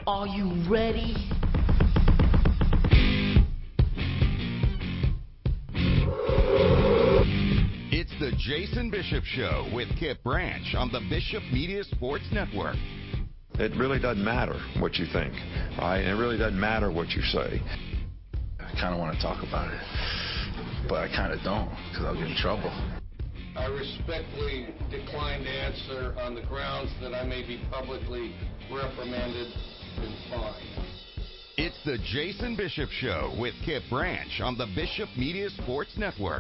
Are you ready? It's the Jason Bishop Show with Kip Branch on the Bishop Media Sports Network. It really doesn't matter what you think, right? And it really doesn't matter what you say. I kind of want to talk about it, but I kind of don't because I'll get in trouble. I respectfully decline to answer on the grounds that I may be publicly reprimanded and fined. It's the Jason Bishop Show with Kip Branch on the Bishop Media Sports Network.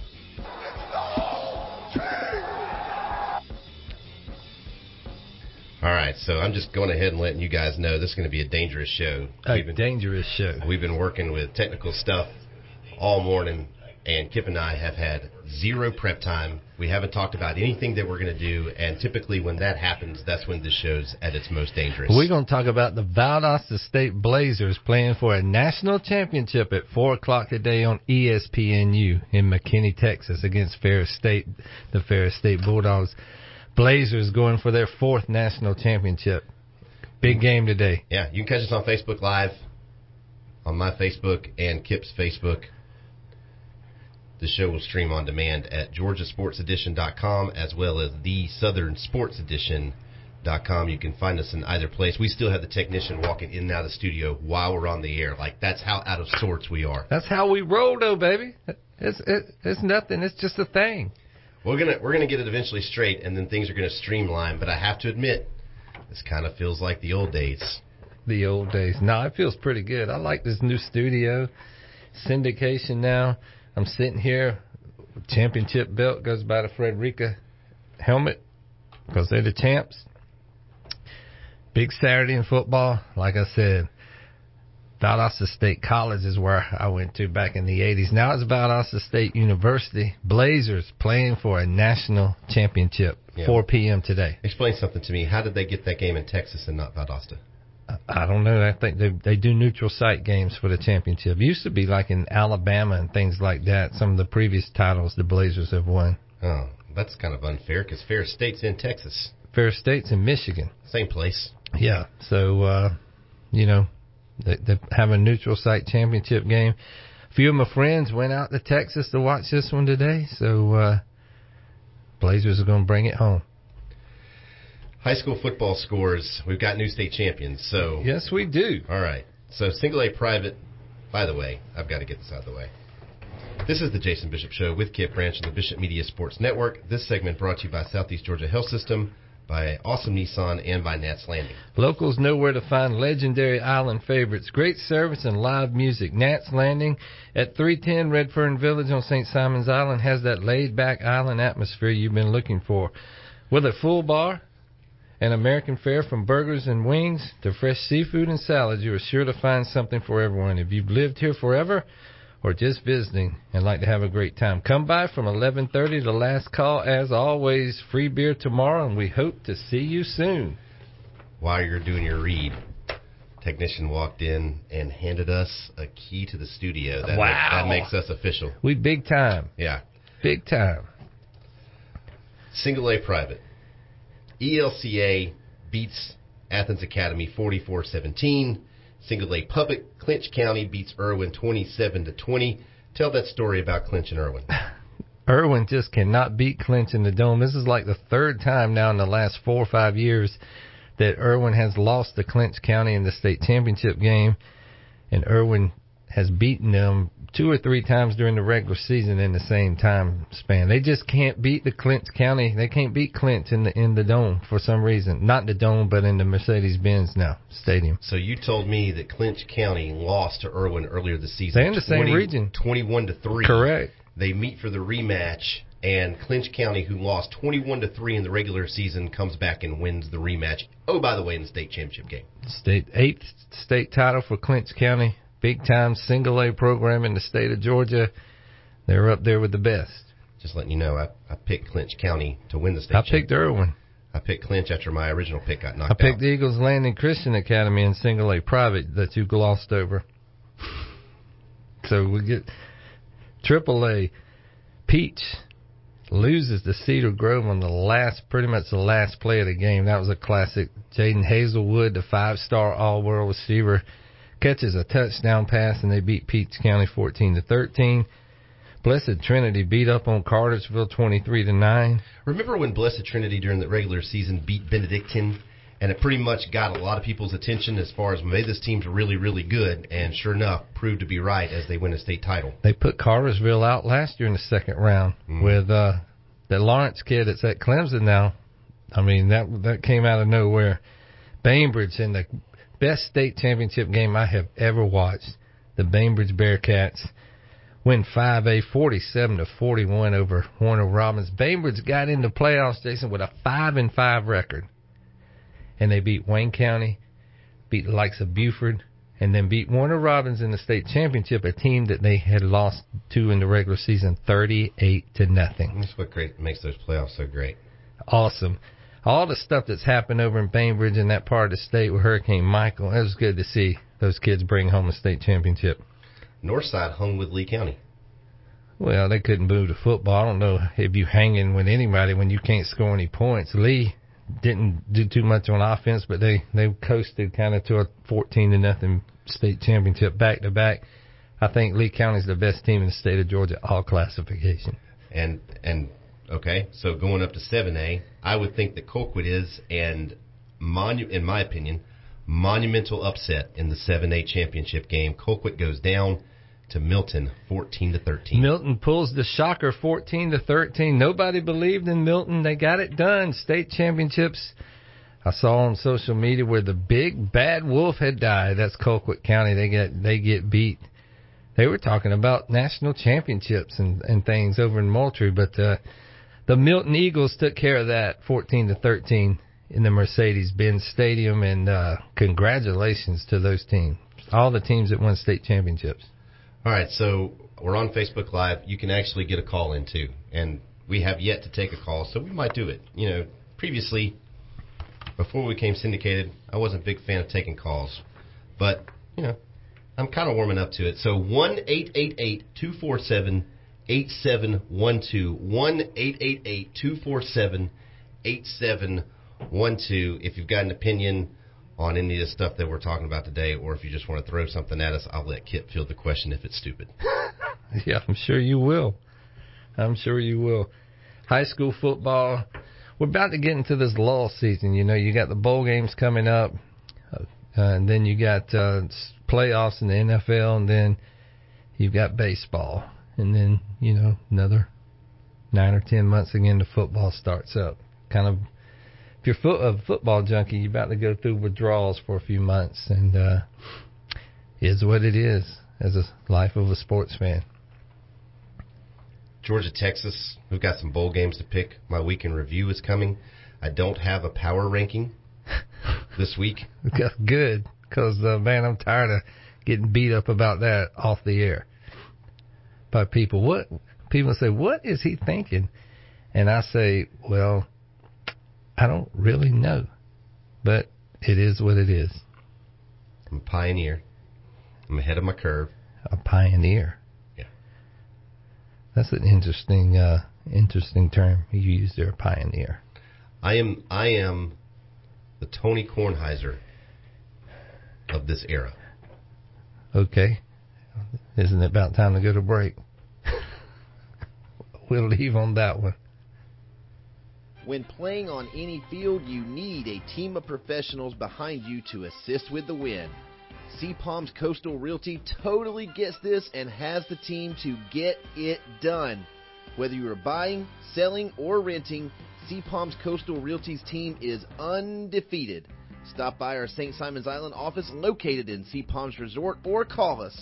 All right, so I'm just going ahead and letting you guys know this is going to be a dangerous show. Dangerous show. We've been working with technical stuff all morning, and Kip and I have had zero prep time. We haven't talked about anything that we're going to do, and typically when that happens, that's when the show's at its most dangerous. We're going to talk about the Valdosta State Blazers playing for a national championship at 4 o'clock today on ESPNU in McKinney, Texas, against Ferris State, the Ferris State Bulldogs. Blazers going for their 4th national championship. Big game today. Yeah, you can catch us on Facebook Live, on my Facebook and Kip's Facebook. The show will stream on demand at GeorgiaSportsEdition.com as well as TheSouthernSportsEdition.com. You can find us in either place. We still have the technician walking in and out of the studio while we're on the air. Like, that's how out of sorts we are. That's how we roll, though, baby. It's nothing. It's just a thing. We're gonna get it eventually straight, and then things are gonna streamline. But I have to admit, this kind of feels like the old days. The old days. No, it feels pretty good. I like this new studio, syndication now. I'm sitting here. Championship belt goes by the Frederica helmet because they're the champs. Big Saturday in football. Like I said, Valdosta State College is where I went to back in the 80s. Now it's Valdosta State University. Blazers playing for a national championship. Yeah. 4 p.m. today. Explain something to me. How did they get that game in Texas and not Valdosta? I don't know. I think they do neutral site games for the championship. It used to be like in Alabama and things like that. Some of the previous titles the Blazers have won. Oh, that's kind of unfair because Ferris State's in Texas. Ferris State's in Michigan. Same place. Yeah. So, they have a neutral site championship game. A few of my friends went out to Texas to watch this one today. So, Blazers are going to bring it home. High school football scores. We've got new state champions. So yes, we do. All right. So single A private. By the way, I've got to get this out of the way. This is the Jason Bishop Show with Kip Branch on the Bishop Media Sports Network. This segment brought to you by Southeast Georgia Health System, by Awesome Nissan, and by Nats Landing. Locals know where to find legendary island favorites. Great service and live music. Nats Landing at 310 Redfern Village on St. Simon's Island has that laid-back island atmosphere you've been looking for. With a full bar, an American fare from burgers and wings to fresh seafood and salads, you are sure to find something for everyone. If you've lived here forever or just visiting and like to have a great time, come by from 11:30 to last call. As always, free beer tomorrow, and we hope to see you soon. While you're doing your read, technician walked in and handed us a key to the studio. That makes us official. We big time. Yeah. Big time. Single A private. ELCA beats Athens Academy 44-17. Single A public, Clinch County beats Irwin 27-20. Tell that story about Clinch and Irwin. Irwin just cannot beat Clinch in the Dome. This is like the 3rd time now in the last 4 or 5 years that Irwin has lost to Clinch County in the state championship game, and Irwin has beaten them 2 or 3 times during the regular season in the same time span. They just can't beat the Clinch County. They can't beat Clinch in the Dome for some reason. Not the Dome, but in the Mercedes-Benz now stadium. So you told me that Clinch County lost to Irwin earlier this season. They're in the same region. 21-3. Correct. They meet for the rematch, and Clinch County, who lost 21-3 in the regular season, comes back and wins the rematch. Oh, by the way, in the state championship game. 8th state title for Clinch County. Big-time single-A program in the state of Georgia. They're up there with the best. Just letting you know, I picked Clinch County to win the state championship. I picked Irwin. I picked Clinch after my original pick got knocked out. I picked the Eagles Landing Christian Academy in single-A private that you glossed over. So we get Triple-A, Peach, loses to Cedar Grove on pretty much the last play of the game. That was a classic. Jaden Hazelwood, the 5-star all-world receiver, catches a touchdown pass, and they beat Peach County 14-13. Blessed Trinity beat up on Cartersville 23-9. Remember when Blessed Trinity during the regular season beat Benedictine, and it pretty much got a lot of people's attention as far as maybe this team's really, really good, and sure enough, proved to be right as they win a state title. They put Cartersville out last year in the second round with the Lawrence kid that's at Clemson now. I mean, that came out of nowhere. Bainbridge in the best state championship game I have ever watched. The Bainbridge Bearcats win 5A 47-41 over Warner Robins. Bainbridge got into playoffs, Jason, with a 5-5 record. And they beat Wayne County, beat the likes of Buford, and then beat Warner Robins in the state championship, a team that they had lost to in the regular season 38-0. That's what makes those playoffs so great. Awesome. All the stuff that's happened over in Bainbridge in that part of the state with Hurricane Michael, it was good to see those kids bring home a state championship. Northside hung with Lee County. Well, they couldn't move the football. I don't know if you hanging with anybody when you can't score any points. Lee didn't do too much on offense, but they coasted kind of to a 14-0 state championship back-to-back. I think Lee County's the best team in the state of Georgia, all classification. And okay, so going up to 7A, I would think that Colquitt is, and in my opinion, monumental upset in the 7A championship game. Colquitt goes down to Milton 14-13. Milton pulls the shocker 14-13. Nobody believed in Milton. They got it done. State championships. I saw on social media where the big bad wolf had died. That's Colquitt County. They get beat. They were talking about national championships and things over in Moultrie, but the Milton Eagles took care of that 14-13 in the Mercedes-Benz Stadium, and congratulations to those teams, all the teams that won state championships. All right, so we're on Facebook Live. You can actually get a call in, too, and we have yet to take a call, so we might do it. You know, previously, before we became syndicated, I wasn't a big fan of taking calls, but, you know, I'm kind of warming up to it. So 1-888-247-8712, 1-888-247-8712, if you've got an opinion on any of the stuff that we're talking about today, or if you just want to throw something at us, I'll let Kip field the question if it's stupid. Yeah, I'm sure you will. High school football, we're about to get into this lull season. You know, you got the bowl games coming up, and then you got playoffs in the NFL, and then you've got baseball. And then, you know, another 9 or 10 months again, the football starts up. Kind of, if you're a football junkie, you're about to go through withdrawals for a few months, and is what it is as a life of a sports fan. Georgia, Texas, we've got some bowl games to pick. My week in review is coming. I don't have a power ranking this week. Good, because, man, I'm tired of getting beat up about that off the air by people. People say, what is he thinking? And I say, well, I don't really know, but it is what it is. I'm a pioneer. I'm ahead of my curve. A pioneer. Yeah. That's an interesting term you used there, pioneer. I am the Tony Kornheiser of this era. Okay. Isn't it about time to go to break? We'll leave on that one. When playing on any field, you need a team of professionals behind you to assist with the win. Sea Palms Coastal Realty totally gets this and has the team to get it done. Whether you are buying, selling, or renting, Sea Palms Coastal Realty's team is undefeated. Stop by our St. Simons Island office located in Sea Palms Resort or call us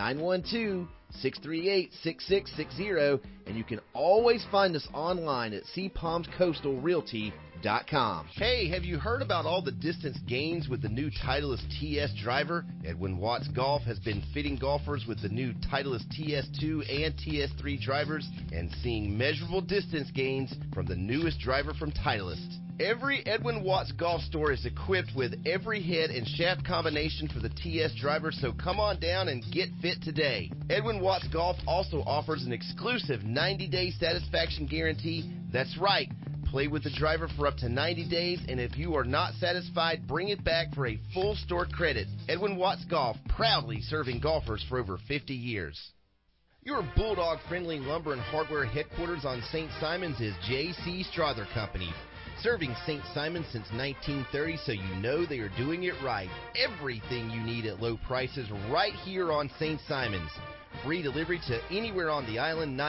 912-638-6660, and you can always find us online at SeaPalmsCoastalRealty.com. Hey, have you heard about all the distance gains with the new Titleist TS driver? Edwin Watts Golf has been fitting golfers with the new Titleist TS2 and TS3 drivers and seeing measurable distance gains from the newest driver from Titleist. Every Edwin Watts golf store is equipped with every head and shaft combination for the TS driver, so come on down and get fit today. Edwin Watts Golf also offers an exclusive 90-day satisfaction guarantee. That's right. Play with the driver for up to 90 days, and if you are not satisfied, bring it back for a full store credit. Edwin Watts Golf, proudly serving golfers for over 50 years. Your Bulldog-friendly lumber and hardware headquarters on St. Simons is J.C. Strother Company. Serving St. Simons since 1930, so you know they are doing it right. Everything you need at low prices right here on St. Simons. Free delivery to anywhere on the island,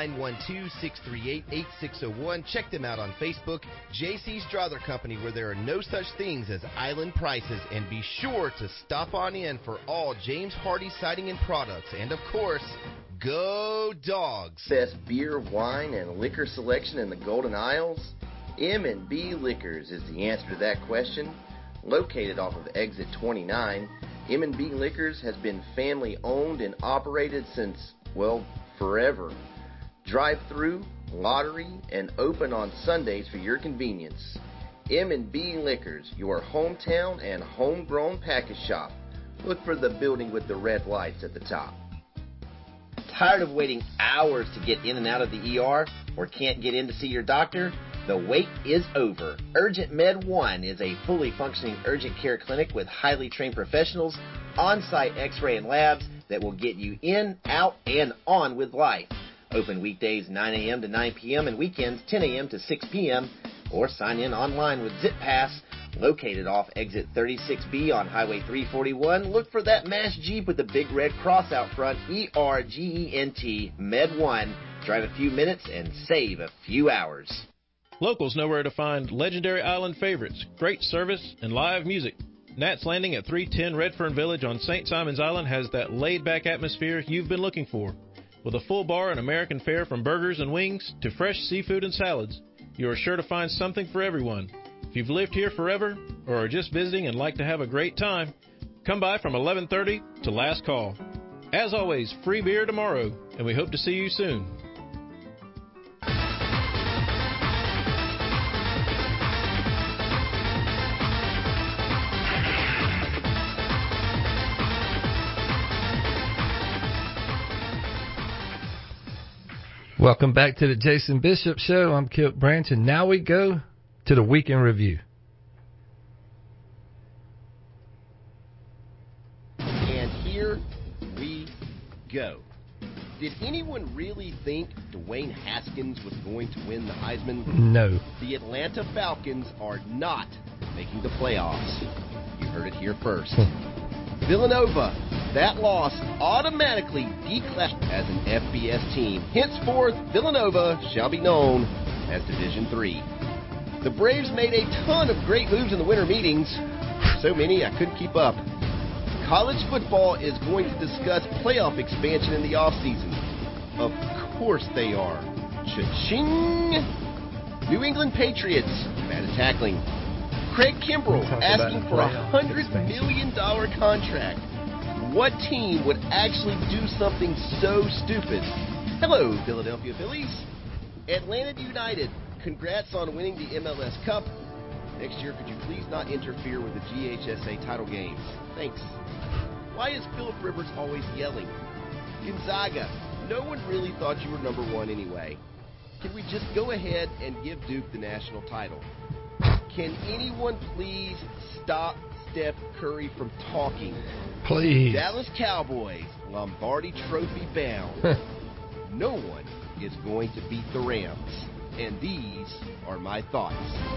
912-638-8601. Check them out on Facebook, J.C. Strother Company, where there are no such things as island prices. And be sure to stop on in for all James Hardy siding and products. And, of course, go Dogs! Best beer, wine, and liquor selection in the Golden Isles? M&B Liquors is the answer to that question. Located off of Exit 29, M&B Liquors has been family-owned and operated since, well, forever. Drive-through, lottery, and open on Sundays for your convenience. M&B Liquors, your hometown and homegrown package shop. Look for the building with the red lights at the top. Tired of waiting hours to get in and out of the ER or can't get in to see your doctor? The wait is over. Urgent Med 1 is a fully functioning urgent care clinic with highly trained professionals, on-site x-ray and labs that will get you in, out, and on with life. Open weekdays 9 a.m. to 9 p.m. and weekends 10 a.m. to 6 p.m. or sign in online with ZipPass. Located off exit 36B on Highway 341, look for that Mass Jeep with the big red cross out front, ERGENT Med 1. Drive a few minutes and save a few hours. Locals know where to find legendary island favorites, great service, and live music. Nat's Landing at 310 Redfern Village on St. Simons Island has that laid-back atmosphere you've been looking for. With a full bar and American fare from burgers and wings to fresh seafood and salads, you are sure to find something for everyone. If you've lived here forever or are just visiting and like to have a great time, come by from 11:30 to last call. As always, free beer tomorrow, and we hope to see you soon. Welcome back to the Jason Bishop Show. I'm Kip Branch, and now we go to the Week in Review. And here we go. Did anyone really think Dwayne Haskins was going to win the Heisman? No. The Atlanta Falcons are not making the playoffs. You heard it here first. Villanova, that loss automatically declassified as an FBS team. Henceforth, Villanova shall be known as Division III. The Braves made a ton of great moves in the winter meetings. So many, I couldn't keep up. College football is going to discuss playoff expansion in the offseason. Of course they are. Cha-ching! New England Patriots, bad at tackling. Craig Kimbrell asking for a $100 million contract. What team would actually do something so stupid? Hello, Philadelphia Phillies. Atlanta United, congrats on winning the MLS Cup. Next year, could you please not interfere with the GHSA title games? Thanks. Why is Philip Rivers always yelling? Gonzaga, no one really thought you were number one anyway. Can we just go ahead and give Duke the national title? Can anyone please stop Steph Curry from talking? Please. Dallas Cowboys, Lombardi Trophy bound. No one is going to beat the Rams. And these are my thoughts.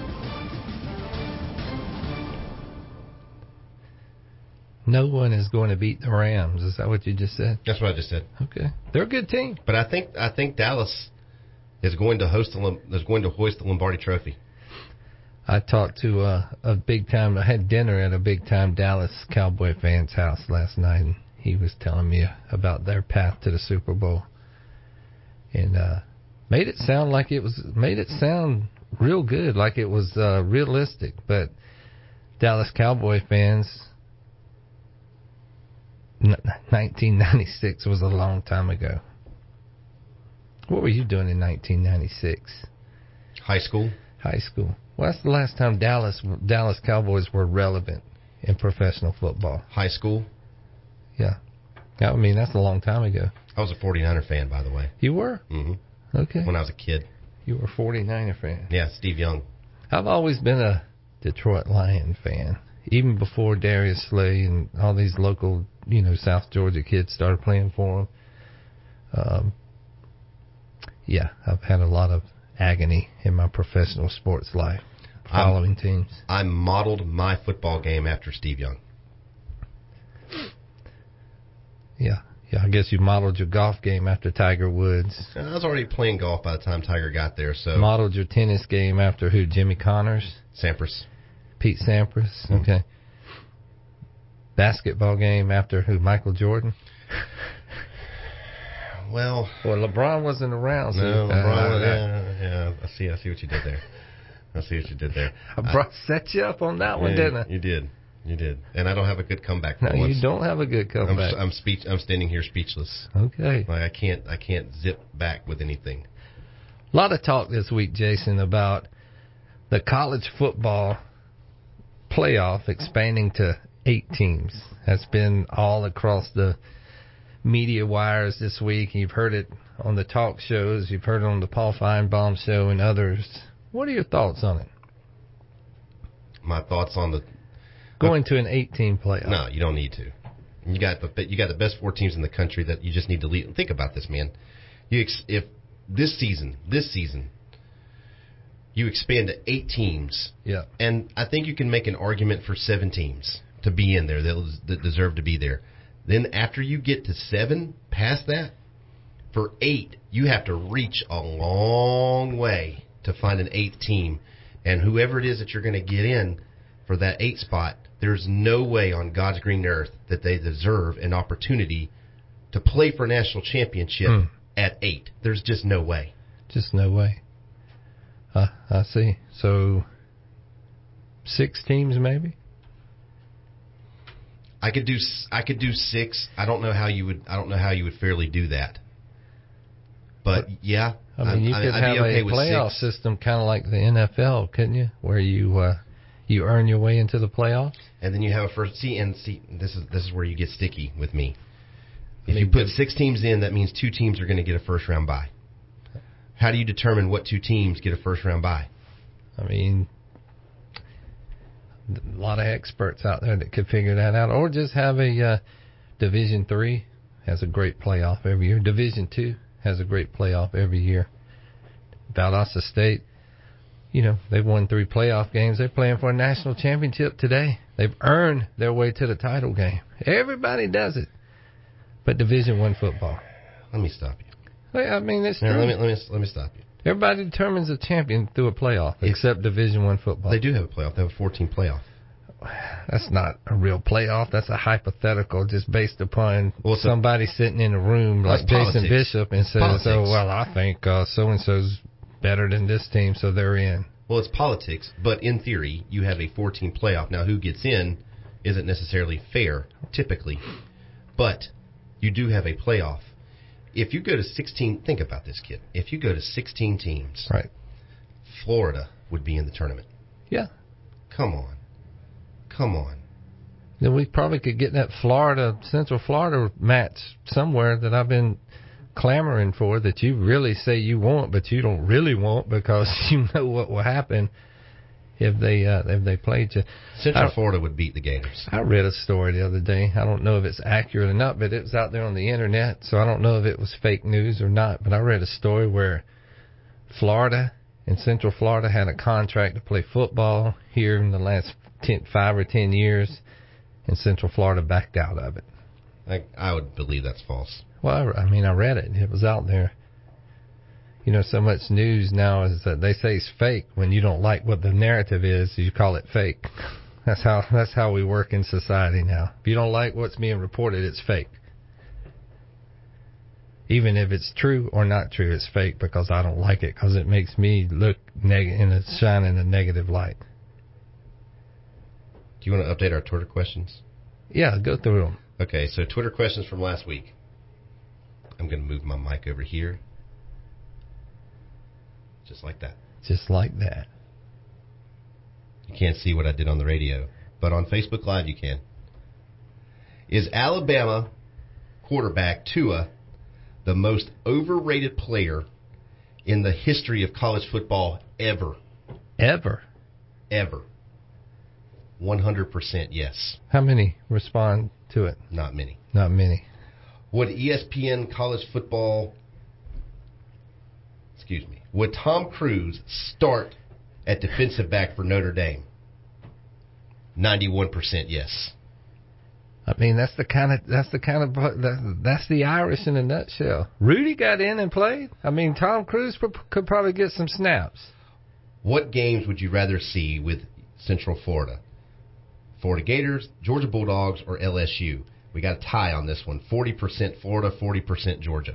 No one is going to beat the Rams. Is that what you just said? That's what I just said. Okay. They're a good team. But I think Dallas is going to hoist the Lombardi Trophy. I talked to a big-time, I had dinner at a big-time Dallas Cowboy fan's house last night, and he was telling me about their path to the Super Bowl. And made it sound real good, like it was realistic. But Dallas Cowboy fans, 1996 was a long time ago. What were you doing in 1996? High school. Well, that's the last time Dallas Cowboys were relevant in professional football. High school. Yeah. I mean, that's a long time ago. I was a 49er fan, by the way. You were? Mm-hmm. Okay. When I was a kid. You were a 49er fan. Yeah, Steve Young. I've always been a Detroit Lion fan. Even before Darius Slay and all these local, South Georgia kids started playing for them. Yeah, I've had a lot of agony in my professional sports life following teams. I modeled my football game after Steve Young. Yeah, I guess you modeled your golf game after Tiger Woods. I was already playing golf by the time Tiger got there, so... Modeled your tennis game after who? Jimmy Connors? Sampras. Pete Sampras, okay. Basketball game after who? Michael Jordan? Well, LeBron wasn't around. So no, LeBron. Yeah. I see what you did there. I set you up on that one, didn't I? You did, and I don't have a good comeback. No, you don't have a good comeback. I'm standing here speechless. Okay. Like I can't zip back with anything. A lot of talk this week, Jason, about the college football playoff expanding to 8 teams. That's been all across the media wires this week. You've heard it on the talk shows. You've heard it on the Paul Feinbaum show and others. What are your thoughts on it? My thoughts on the going to an 8-team playoff. No, you don't need to. You got the best 4 teams in the country that you just need to lead. Think about this, man. If this season you expand to 8 teams, yeah, and I think you can make an argument for 7 teams to be in there that deserve to be there. Then after you get to 7, past that, for 8, you have to reach a long way to find an 8th team. And whoever it is that you're going to get in for that 8 spot, there's no way on God's green earth that they deserve an opportunity to play for a national championship at 8. There's just no way. Just no way. I see. So 6 teams maybe? I could do 6. I don't know how you would fairly do that. But yeah, I mean, you could have a playoff system kind of like the NFL, couldn't you? Where you earn your way into the playoffs, and then you have a first. This is where you get sticky with me. If you put 6 teams in, that means 2 teams are going to get a first round bye. How do you determine what 2 teams get a first round bye? I mean, a lot of experts out there that could figure that out, or just have a Division III has a great playoff every year. Division II has a great playoff every year. Valdosta State, they've won 3 playoff games. They're playing for a national championship today. They've earned their way to the title game. Everybody does it, but Division I football. Let me stop you. I mean, it's true. Let me stop you. Everybody determines a champion through a playoff, except Division I football. They do have a playoff. They have a 14 playoff. That's not a real playoff. That's a hypothetical, just based upon somebody sitting in a room like Jason Bishop and says, "Oh, well, I think so and so's better than this team, so they're in." Well, it's politics, but in theory, you have a 14 playoff. Now, who gets in isn't necessarily fair, typically, but you do have a playoff. If you go to 16, think about this, kid. If you go to 16 teams, right, Florida would be in the tournament. Yeah. Come on. Then we probably could get that Central Florida match somewhere that I've been clamoring for, that you really say you want, but you don't really want because you know what will happen if they played you. Central Florida would beat the Gators. I read a story the other day. I don't know if it's accurate or not, but it was out there on the internet, so I don't know if it was fake news or not. But I read a story where Florida and Central Florida had a contract to play football here in the last 5 or 10 years, and Central Florida backed out of it. I would believe that's false. Well, I mean, I read it. It was out there. So much news now is that they say it's fake. When you don't like what the narrative is, you call it fake. That's how we work in society now. If you don't like what's being reported, it's fake. Even if it's true or not true, it's fake because I don't like it, because it makes me look shine in a negative light. Do you want to update our Twitter questions? Yeah, go through them. Okay, so Twitter questions from last week. I'm going to move my mic over here. Just like that. Just like that. You can't see what I did on the radio, but on Facebook Live you can. Is Alabama quarterback Tua the most overrated player in the history of college football ever? Ever? Ever. 100% yes. How many respond to it? Not many. Not many. Would ESPN college football... Would Tom Cruise start at defensive back for Notre Dame? 91% yes. I mean, that's the Irish in a nutshell. Rudy got in and played. I mean, Tom Cruise could probably get some snaps. What games would you rather see with Central Florida? Florida Gators, Georgia Bulldogs, or LSU? We got a tie on this one. 40% Florida, 40% Georgia.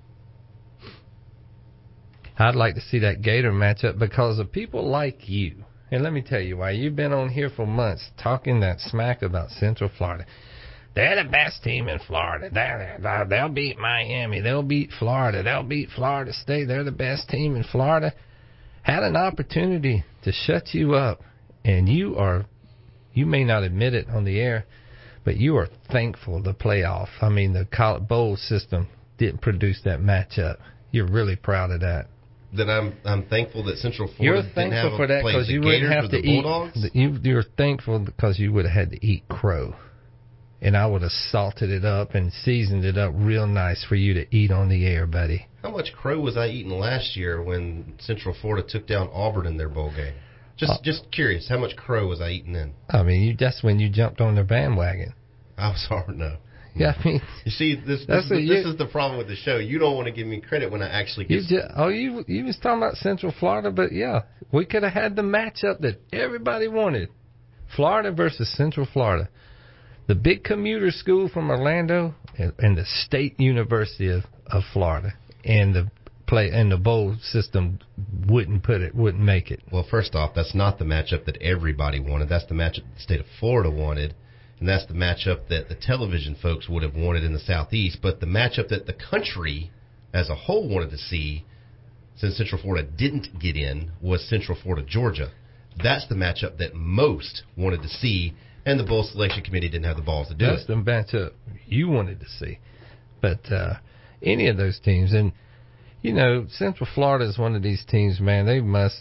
I'd like to see that Gator matchup because of people like you. And let me tell you why. You've been on here for months talking that smack about Central Florida. They're the best team in Florida. They'll beat Miami. They'll beat Florida. They'll beat Florida State. They're the best team in Florida. Had an opportunity to shut you up, and you may not admit it on the air, but you are thankful the playoff. I mean, the college bowl system didn't produce that matchup. You're really proud of that. That I'm thankful that Central Florida didn't have for that because you wouldn't have to eat. You're thankful because you would have had to eat crow, and I would have salted it up and seasoned it up real nice for you to eat on the air, buddy. How much crow was I eating last year when Central Florida took down Auburn in their bowl game? Just curious, how much crow was I eating then? I mean, that's when you jumped on their bandwagon. I'm sorry, no. Yeah, I mean, you see, this is the problem with the show. You don't want to give me credit when I actually get. You was talking about Central Florida, but yeah, we could have had the matchup that everybody wanted: Florida versus Central Florida, the big commuter school from Orlando and the State University of Florida, and the bowl system wouldn't make it. Well, first off, that's not the matchup that everybody wanted. That's the matchup the state of Florida wanted. And that's the matchup that the television folks would have wanted in the Southeast. But the matchup that the country as a whole wanted to see, since Central Florida didn't get in, was Central Florida, Georgia. That's the matchup that most wanted to see, and the Bowl Selection Committee didn't have the balls to do it. That's the matchup you wanted to see. But any of those teams, and, you know, Central Florida is one of these teams, man, they must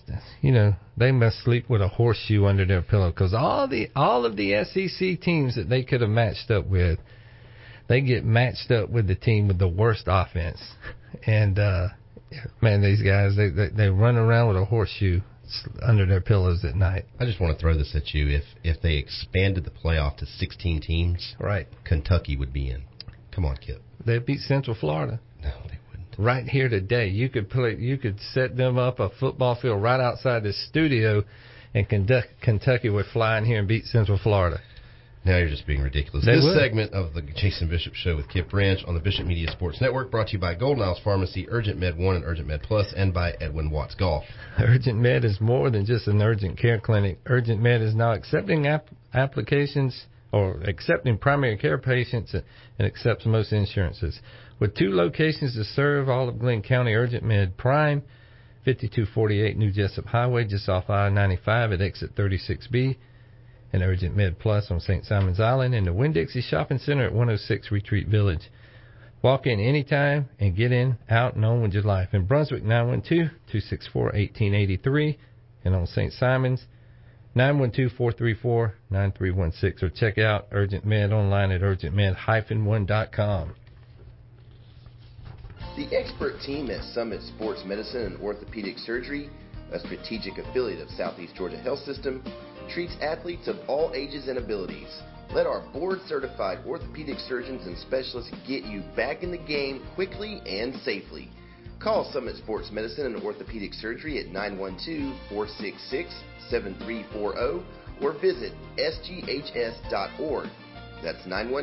sleep with a horseshoe under their pillow because all of the SEC teams that they could have matched up with, they get matched up with the team with the worst offense. And, man, these guys, they run around with a horseshoe under their pillows at night. I just want to throw this at you. If they expanded the playoff to 16 teams, right, Kentucky would be in. Come on, Kip. They'd beat Central Florida. No, they wouldn't. Right here today, you could set them up a football field right outside this studio, and Kentucky would fly in here and beat Central Florida. Now you're just being ridiculous. This segment of the Jason Bishop Show with Kip Branch on the Bishop Media Sports Network brought to you by Golden Isles Pharmacy, Urgent Med 1 and Urgent Med Plus, and by Edwin Watts Golf. Urgent Med is more than just an urgent care clinic. Urgent Med is now accepting applications or accepting primary care patients and accepts most insurances. With 2 locations to serve all of Glenn County, Urgent Med Prime, 5248 New Jessup Highway, just off I-95 at exit 36B, and Urgent Med Plus on St. Simon's Island, and the Winn-Dixie Shopping Center at 106 Retreat Village. Walk in anytime and get in, out, and on with your life. In Brunswick, 912-264-1883, and on St. Simon's, 912-434-9316, or check out Urgent Med online at urgentmed-1.com. The expert team at Summit Sports Medicine and Orthopedic Surgery, a strategic affiliate of Southeast Georgia Health System, treats athletes of all ages and abilities. Let our board-certified orthopedic surgeons and specialists get you back in the game quickly and safely. Call Summit Sports Medicine and Orthopedic Surgery at 912-466-7340 or visit sghs.org. That's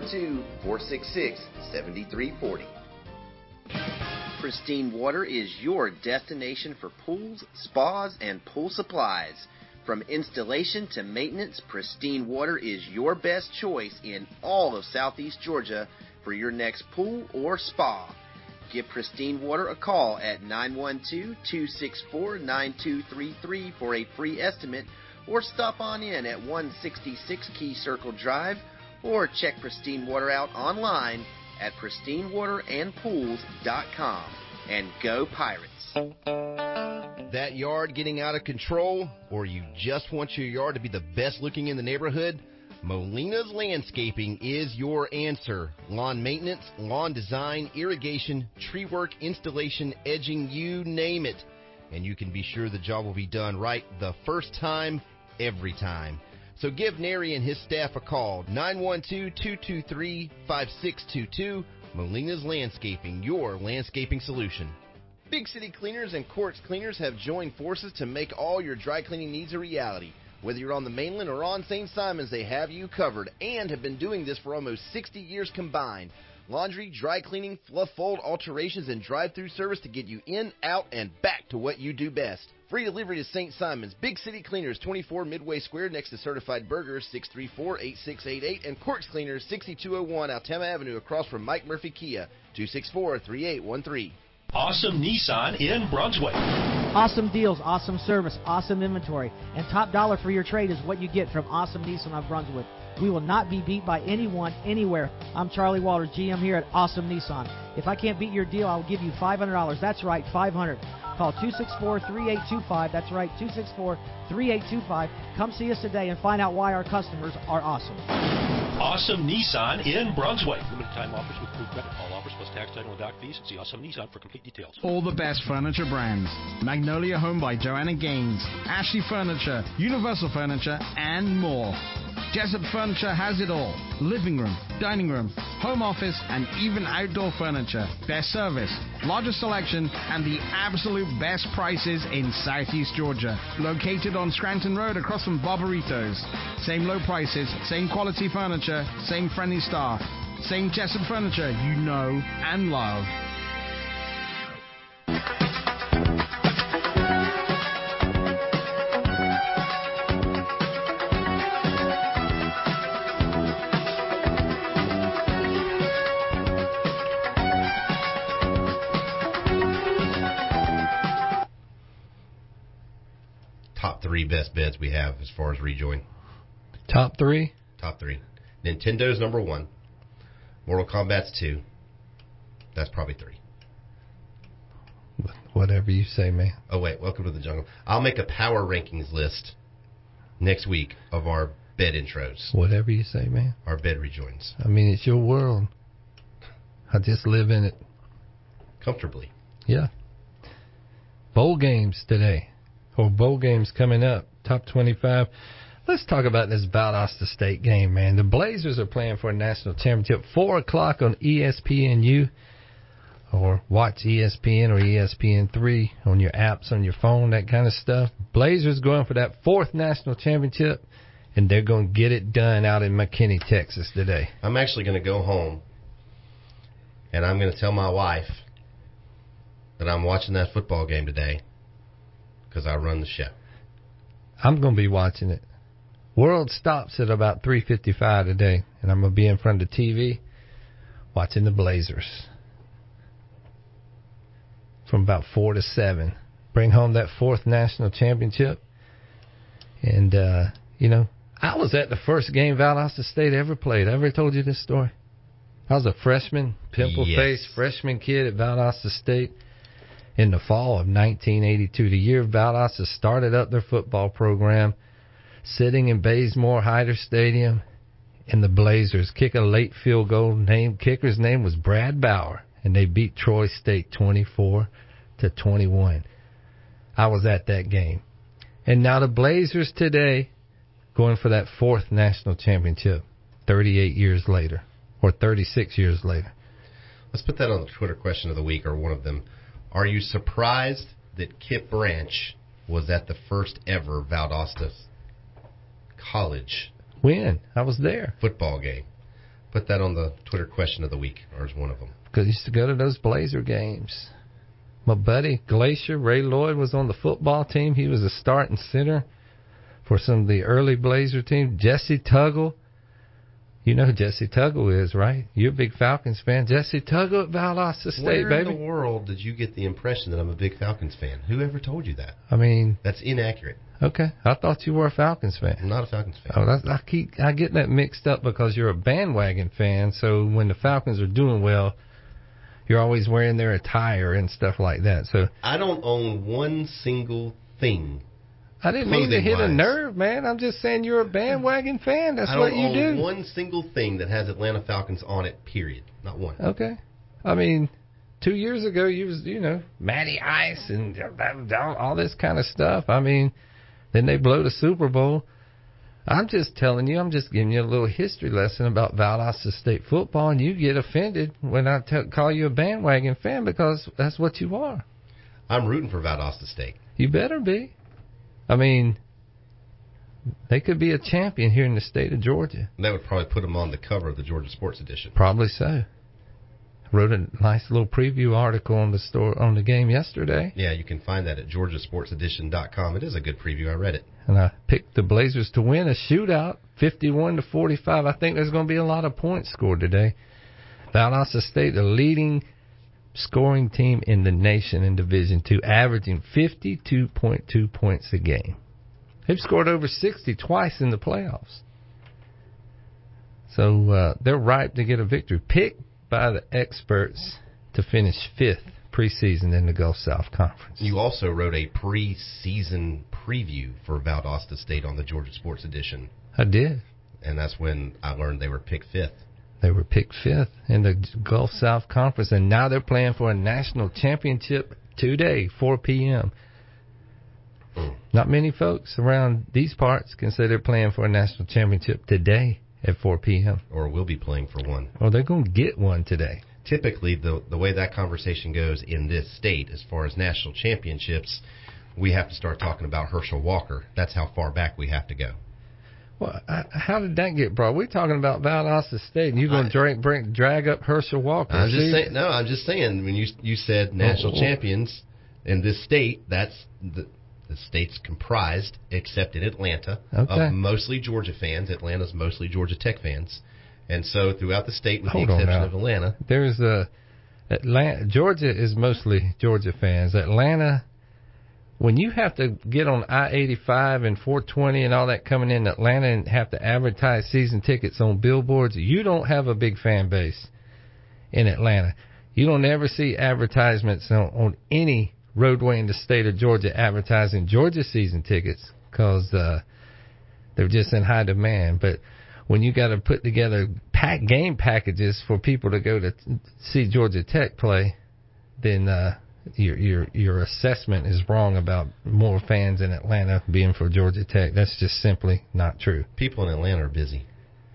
912-466-7340. Pristine Water is your destination for pools, spas, and pool supplies. From installation to maintenance, Pristine Water is your best choice in all of Southeast Georgia for your next pool or spa. Give Pristine Water a call at 912-264-9233 for a free estimate, or stop on in at 166 Key Circle Drive, or check Pristine Water out online at pristinewaterandpools.com. And go Pirates! That yard getting out of control, or you just want your yard to be the best looking in the neighborhood? Molina's Landscaping is your answer. Lawn maintenance, lawn design, irrigation, tree work, installation, edging, you name it. And you can be sure the job will be done right the first time, every time. So give Nary and his staff a call, 912-223-5622. Molina's Landscaping, your landscaping solution. Big City Cleaners and Quartz Cleaners have joined forces to make all your dry cleaning needs a reality. Whether you're on the mainland or on St. Simons, they have you covered and have been doing this for almost 60 years combined. Laundry, dry cleaning, fluff fold, alterations, and drive-through service to get you in, out, and back to what you do best. Free delivery to St. Simons. Big City Cleaners, 24 Midway Square next to Certified Burgers, 634-8688. And Quartz Cleaners, 6201 Altama Avenue across from Mike Murphy Kia, 264-3813. Awesome Nissan in Brunswick. Awesome deals, awesome service, awesome inventory, and top dollar for your trade is what you get from Awesome Nissan of Brunswick. We will not be beat by anyone, anywhere. I'm Charlie Walters, GM here at Awesome Nissan. If I can't beat your deal, I'll give you $500. That's right, $500. Call 264-3825. That's right, 264-3825. Come see us today and find out why our customers are awesome. Awesome Nissan in Brunswick. Limited time offers with full credit. All offers plus tax, title, and dock fees. See Awesome Nissan for complete details. All the best furniture brands. Magnolia Home by Joanna Gaines, Ashley Furniture, Universal Furniture, and more. Jessup Furniture has it all. Living room, dining room, home office, and even outdoor furniture. Best service, largest selection, and the absolute best prices in Southeast Georgia. Located on Scranton Road across from Barbaritos. Same low prices, same quality furniture, same friendly staff. Same Jessup Furniture you know and love. Top three best beds we have as far as rejoin. Top three? Top three. Nintendo's number one. Mortal Kombat's 2. That's probably 3. Whatever you say, man. Oh, wait. Welcome to the jungle. I'll make a power rankings list next week of our bed intros. Whatever you say, man. Our bed rejoins. I mean, it's your world. I just live in it. Comfortably. Yeah. Bowl games today. Or bowl games coming up. Top 25. Let's talk about this Valdosta State game, man. The Blazers are playing for a national championship. 4 o'clock on ESPNU. Or watch ESPN or ESPN3 on your apps, on your phone, that kind of stuff. Blazers going for that 4th national championship, and they're going to get it done out in McKinney, Texas today. I'm actually going to go home, and I'm going to tell my wife that I'm watching that football game today because I run the show. I'm going to be watching it. World stops at about 3:55 today, and I'm going to be in front of the TV watching the Blazers from about 4 to 7. Bring home that 4th national championship. And, you know, I was at the first game Valdosta State ever played. I ever told you this story? I was a freshman, pimple-faced freshman kid at Valdosta State in the fall of 1982, the year Valdosta started up their football program. Sitting in Bazemore Hyder Stadium, and the Blazers kick a late field goal. Kicker's name was Brad Bauer, and they beat Troy State 24-21. I was at that game. And now the Blazers today going for that 4th national championship 38 years later, or 36 years later. Let's put that on the Twitter question of the week, or one of them. Are you surprised that Kip Branch was at the first ever Valdosta College when I was there football game? Put that on the Twitter question of the week, or as one of them. Because I used to go to those Blazer games. My buddy Glacier Ray Lloyd was on the football team. He was a starting center for some of the early Blazer team. Jesse Tuggle, You know who Jesse Tuggle is, right? You're a big Falcons fan. Jesse Tuggle at Valdosta State, Where baby. in the world did you get the impression that I'm a big Falcons fan? Who ever told you that? I mean, that's inaccurate. Okay, I thought you were a Falcons fan. I'm not a Falcons fan. Oh, I get that mixed up because you're a bandwagon fan. So when the Falcons are doing well, you're always wearing their attire and stuff like that. So I don't own one single thing. I didn't mean to hit a nerve, man. I'm just saying you're a bandwagon fan. That's what you do. I don't own one single thing that has Atlanta Falcons on it, period. Not one. Okay. I mean, 2 years ago, you was, Matty Ice and all this kind of stuff. I mean, then they blow the Super Bowl. I'm just telling you, I'm just giving you a little history lesson about Valdosta State football, and you get offended when I call you a bandwagon fan because that's what you are. I'm rooting for Valdosta State. You better be. I mean, they could be a champion here in the state of Georgia. That would probably put them on the cover of the Georgia Sports Edition. Probably so. Wrote a nice little preview article on the game yesterday. Yeah, you can find that at georgiasportsedition.com. It is a good preview. I read it. And I picked the Blazers to win a shootout, 51-45. I think there's going to be a lot of points scored today. Valdosta State, the leading scoring team in the nation in Division II, averaging 52.2 points a game. They've scored over 60 twice in the playoffs. So they're ripe to get a victory. Picked by the experts to finish 5th preseason in the Gulf South Conference. You also wrote a preseason preview for Valdosta State on the Georgia Sports Edition. I did. And that's when I learned they were picked 5th. They were picked 5th in the Gulf South Conference, and now they're playing for a national championship today, 4 p.m. Not many folks around these parts can say they're playing for a national championship today at 4 p.m. Or will be playing for one. Well, they're going to get one today. Typically, the way that conversation goes in this state, as far as national championships, we have to start talking about Herschel Walker. That's how far back we have to go. Well, how did that get brought? We're talking about Valdosta State, and you're going to drag up Herschel Walker. I'm just saying, when you said national champions in this state, that's the state's comprised, except in Atlanta, of mostly Georgia fans. Atlanta's mostly Georgia Tech fans. And so throughout the state, with the exception of Atlanta. There's Georgia is mostly Georgia fans. Atlanta, when you have to get on I-85 and 420 and all that coming in Atlanta and have to advertise season tickets on billboards, you don't have a big fan base in Atlanta. You don't ever see advertisements on any roadway in the state of Georgia advertising Georgia season tickets because they're just in high demand. But when you got to put together game packages for people to go to see Georgia Tech play, then your assessment is wrong about more fans in Atlanta being for Georgia Tech. That's just simply not true. People in Atlanta are busy.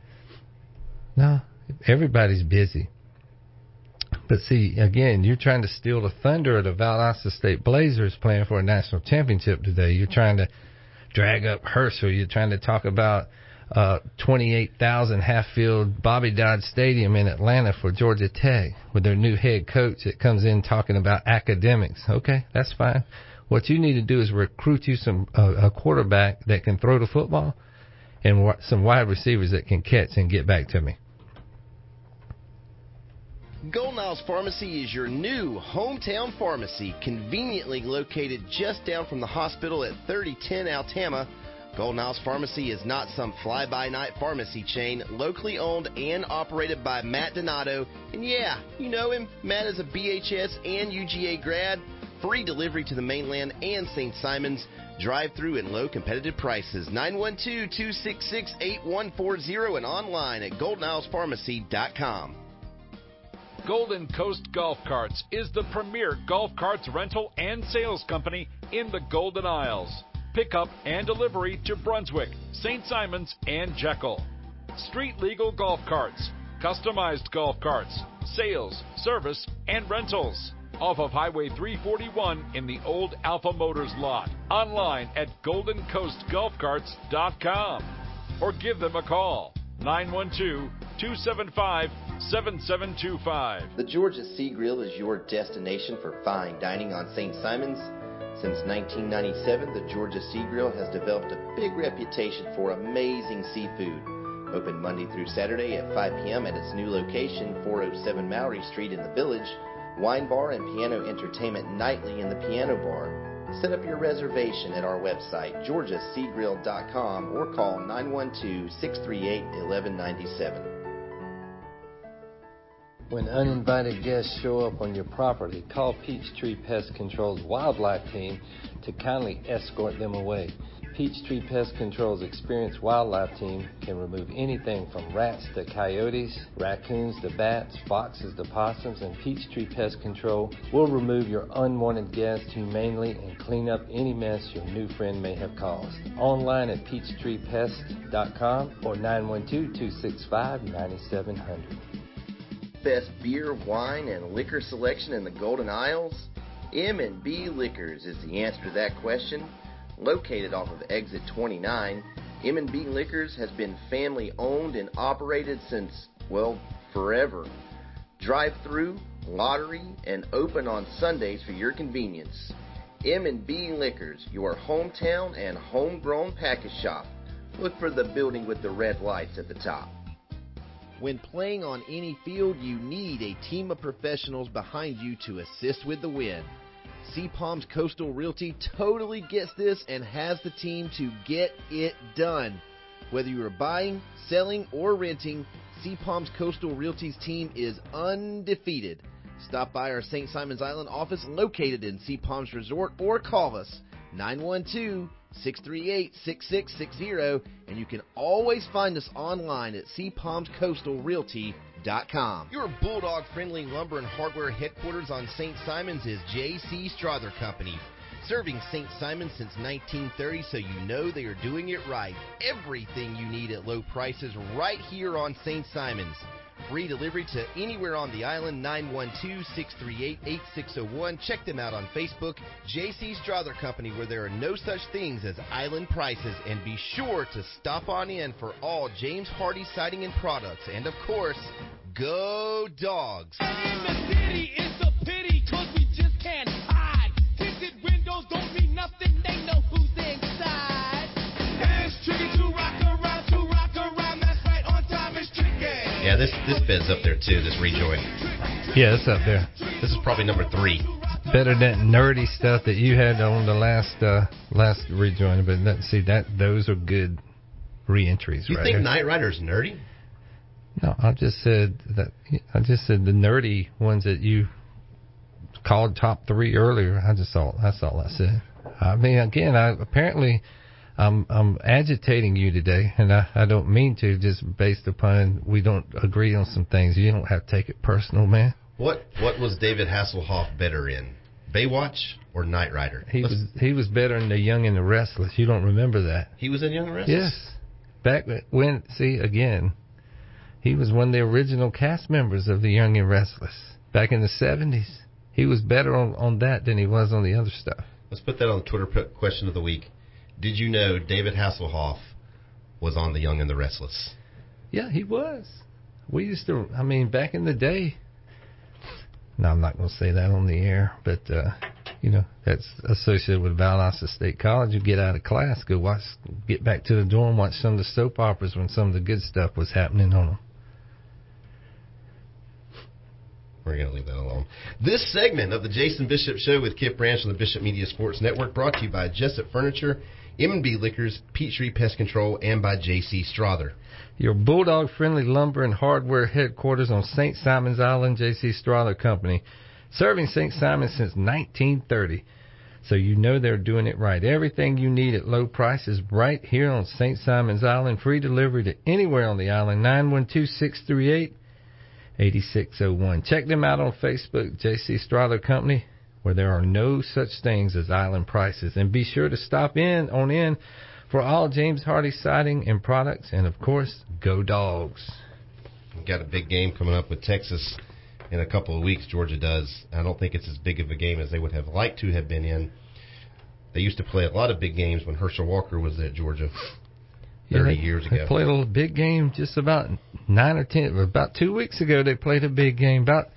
No, everybody's busy. But see, again, you're trying to steal the thunder of the Valdosta State Blazers playing for a national championship today. You're trying to drag up Herschel. You're trying to talk about 28,000 half-filled Bobby Dodd Stadium in Atlanta for Georgia Tech with their new head coach that comes in talking about academics. Okay, that's fine. What you need to do is recruit you a quarterback that can throw the football and some wide receivers that can catch and get back to me. Golden Isles Pharmacy is your new hometown pharmacy, conveniently located just down from the hospital at 3010 Altama. Golden Isles Pharmacy is not some fly-by-night pharmacy chain, locally owned and operated by Matt Donato. And yeah, you know him. Matt is a BHS and UGA grad. Free delivery to the mainland and St. Simons. Drive-through and low competitive prices. 912-266-8140 and online at goldenilespharmacy.com. Golden Coast Golf Carts is the premier golf carts rental and sales company in the Golden Isles. Pickup and delivery to Brunswick, St. Simons, and Jekyll. Street legal golf carts, customized golf carts, sales, service, and rentals. Off of Highway 341 in the old Alpha Motors lot. Online at goldencoastgolfcarts.com. Or give them a call. 912-275-7725. The Georgia Sea Grill is your destination for fine dining on St. Simons. Since 1997, the Georgia Sea Grill has developed a big reputation for amazing seafood. Open Monday through Saturday at 5 p.m. at its new location, 407 Mallory Street in the Village. Wine bar and piano entertainment nightly in the piano bar. Set up your reservation at our website, georgiaseagrill.com, or call 912-638-1197. When uninvited guests show up on your property, call Peachtree Pest Control's wildlife team to kindly escort them away. Peachtree Pest Control's experienced wildlife team can remove anything from rats to coyotes, raccoons to bats, foxes to possums, and Peachtree Pest Control will remove your unwanted guests humanely and clean up any mess your new friend may have caused. Online at peachtreepest.com or 912-265-9700. Best beer, wine, and liquor selection in the Golden Isles? M&B Liquors is the answer to that question. Located off of Exit 29, M&B Liquors has been family owned and operated since, well, forever. Drive-through, lottery, and open on Sundays for your convenience. M&B Liquors, your hometown and homegrown package shop. Look for the building with the red lights at the top. When playing on any field, you need a team of professionals behind you to assist with the win. CPOM's Coastal Realty totally gets this and has the team to get it done. Whether you are buying, selling, or renting, CPOM's Coastal Realty's team is undefeated. Stop by our St. Simons Island office located in CPOM's Resort or call us 912-638-6660, and you can always find us online at cpomscoastalrealty.com. Your Bulldog-friendly lumber and hardware headquarters on St. Simons is J.C. Strother Company. Serving St. Simons since 1930, so you know they are doing it right. Everything you need at low prices right here on St. Simons. Free delivery to anywhere on the island, 912-638-8601. Check them out on Facebook, J.C. Strother Company, where there are no such things as island prices. And be sure to stop on in for all James Hardy siding and products. And, of course, go Dogs! In the city, it's a pity, 'cause we just can't hide. Tinted windows don't mean nothing, they know who's inside. Hands trigger to rock around, that's right, on time is tricky. Yeah, this bed's up there too, this rejoin. Yeah, it's up there. This is probably number 3. Better than nerdy stuff that you had on the last rejoin, but those are good re-entries. You right think here. Knight Rider's nerdy? No, I just said the nerdy ones that you called top 3 earlier. That's all I said. I mean, again, I'm agitating you today, and I don't mean to, just based upon we don't agree on some things. You don't have to take it personal, man. What was David Hasselhoff better in, Baywatch or Knight Rider? He was better in The Young and the Restless. You don't remember that? He was in Young and Restless? Yes. Back when, he was one of the original cast members of The Young and Restless back in the 70s. He was better on that than he was on the other stuff. Let's put that on the Twitter question of the week. Did you know David Hasselhoff was on The Young and the Restless? Yeah, he was. We used to, back in the day. No, I'm not going to say that on the air, but, that's associated with Valdosta State College. You get out of class, get back to the dorm, watch some of the soap operas when some of the good stuff was happening on them. We're going to leave that alone. This segment of the Jason Bishop Show with Kip Branch on the Bishop Media Sports Network brought to you by Jessup Furniture, M&B Liquors, Peachtree Pest Control, and by J.C. Strother. Your Bulldog-friendly lumber and hardware headquarters on St. Simons Island, J.C. Strother Company. Serving St. Simons since 1930. So you know they're doing it right. Everything you need at low prices right here on St. Simons Island. Free delivery to anywhere on the island, 912-638-8601. Check them out on Facebook, J.C. Strother Company, where there are no such things as island prices. And be sure to stop in for all James Hardy siding and products. And, of course, go Dogs. We've got a big game coming up with Texas in a couple of weeks. Georgia does. I don't think it's as big of a game as they would have liked to have been in. They used to play a lot of big games when Herschel Walker was at Georgia 30 years ago. They played a big game just about 9 or 10. About 2 weeks ago, they played a big game. About,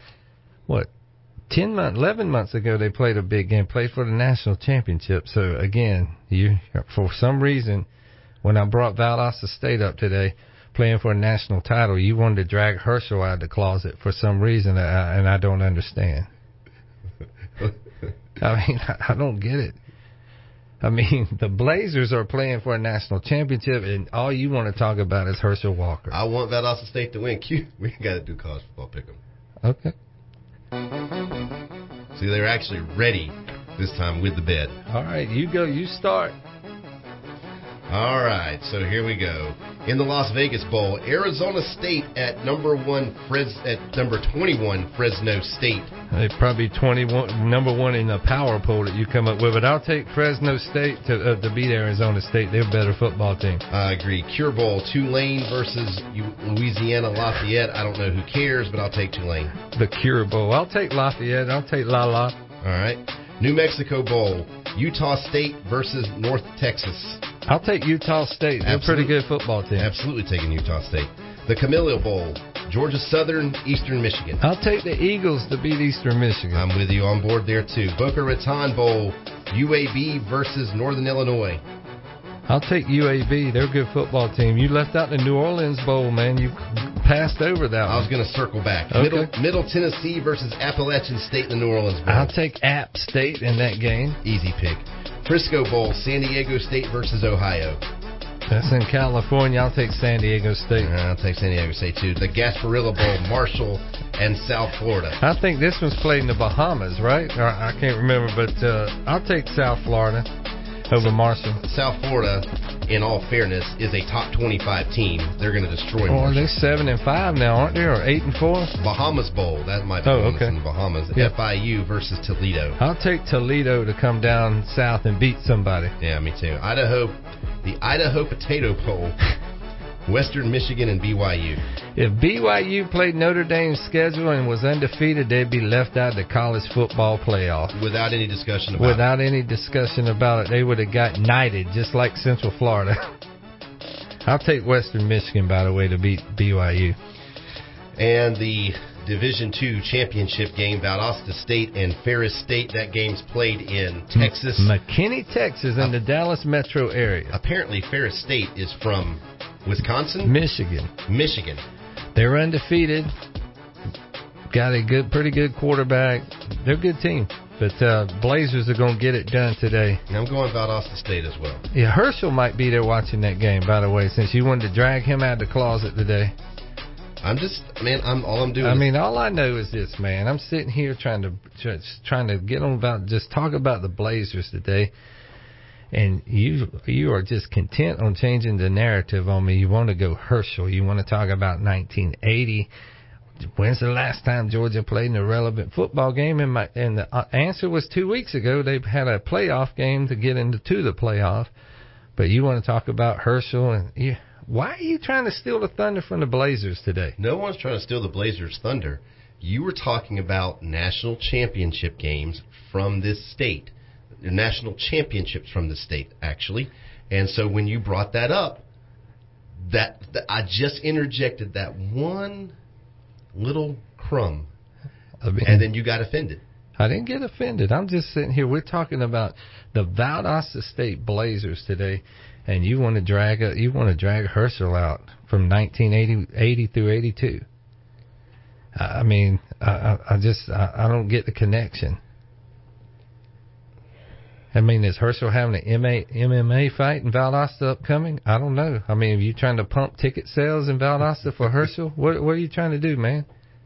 11 months ago, they played a big game. Played for the national championship. So, again, for some reason, when I brought Valdosta State up today, playing for a national title, you wanted to drag Herschel out of the closet for some reason, and I don't understand. I mean, I don't get it. I mean, the Blazers are playing for a national championship, and all you want to talk about is Herschel Walker. I want Valdosta State to win. We got to do college football pick'em. Okay. See, they're actually ready this time with the bed. All right, you go. You start. All right, so here we go. In the Las Vegas Bowl, Arizona State at number 21 Fresno State. They probably number one in the power poll that you come up with, but I'll take Fresno State to beat Arizona State. They're a better football team. I agree. Cure Bowl, Tulane versus Louisiana Lafayette. I don't know who cares, but I'll take Tulane. The Cure Bowl. I'll take Lafayette. I'll take La. All right. New Mexico Bowl, Utah State versus North Texas. I'll take Utah State. They're a pretty good football team. Absolutely taking Utah State. The Camillo Bowl, Georgia Southern, Eastern Michigan. I'll take the Eagles to beat Eastern Michigan. I'm with you on board there, too. Boca Raton Bowl, UAB versus Northern Illinois. I'll take UAB. They're a good football team. You left out the New Orleans Bowl, man. You passed over that one. I was going to circle back. Okay. Middle Tennessee versus Appalachian State in the New Orleans Bowl. I'll take App State in that game. Easy pick. Frisco Bowl, San Diego State versus Ohio. That's in California. I'll take San Diego State. I'll take San Diego State, too. The Gasparilla Bowl, Marshall and South Florida. I think this one's played in the Bahamas, right? Or I can't remember, but I'll take South Florida over Marshall. South Florida, in all fairness, is a top 25 team. They're going to destroy Marshall. They're 7-5 now, aren't they? Or 8-4? Bahamas Bowl. That might be in the Bahamas. Yep. FIU versus Toledo. I'll take Toledo to come down south and beat somebody. Yeah, me too. The Idaho Potato Bowl. Western Michigan and BYU. If BYU played Notre Dame's schedule and was undefeated, they'd be left out of the college football playoff. Without any discussion about it. They would have got knighted, just like Central Florida. I'll take Western Michigan, by the way, to beat BYU. And the Division II championship game, Valdosta State and Ferris State. That game's played in Texas. McKinney, Texas, in the Dallas metro area. Apparently, Ferris State is from Wisconsin? Michigan. They're undefeated. Got a pretty good quarterback. They're a good team. But Blazers are going to get it done today. And I'm going Valdosta State as well. Yeah, Herschel might be there watching that game, by the way, since you wanted to drag him out of the closet today. All I'm doing. I mean, all I know is this, man. I'm sitting here trying to get on about, just talk about the Blazers today. And you are just content on changing the narrative on me. You want to go Herschel. You want to talk about 1980. When's the last time Georgia played in a relevant football game? And the answer was 2 weeks ago. They had a playoff game to get into the playoff. But you want to talk about Herschel. And why are you trying to steal the thunder from the Blazers today? No one's trying to steal the Blazers' thunder. You were talking about national championship games from this state. National championships from the state, actually. And so when you brought that up, that I just interjected that one little crumb, and then you got offended. I didn't get offended. I'm just sitting here. We're talking about the Valdosta State Blazers today, and you want to drag Herschel out from 1980 through 82. I mean, I don't get the connection. I mean, is Herschel having an MMA fight in Valdosta upcoming? I don't know. I mean, are you trying to pump ticket sales in Valdosta for Herschel? What are you trying to do, man?